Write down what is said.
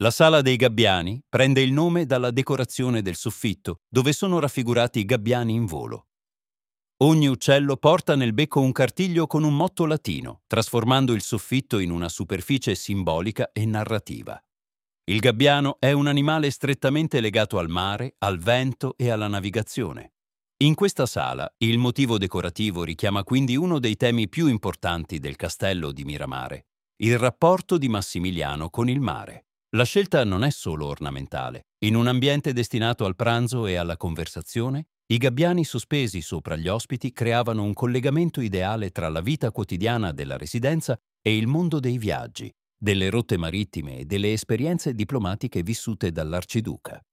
La Sala dei Gabbiani prende il nome dalla decorazione del soffitto, dove sono raffigurati i gabbiani in volo. Ogni uccello porta nel becco un cartiglio con un motto latino, trasformando il soffitto in una superficie simbolica e narrativa. Il gabbiano è un animale strettamente legato al mare, al vento e alla navigazione. In questa sala il motivo decorativo richiama quindi uno dei temi più importanti del castello di Miramare, il rapporto di Massimiliano con il mare. La scelta non è solo ornamentale. In un ambiente destinato al pranzo e alla conversazione, i gabbiani sospesi sopra gli ospiti creavano un collegamento ideale tra la vita quotidiana della residenza e il mondo dei viaggi, delle rotte marittime e delle esperienze diplomatiche vissute dall'arciduca.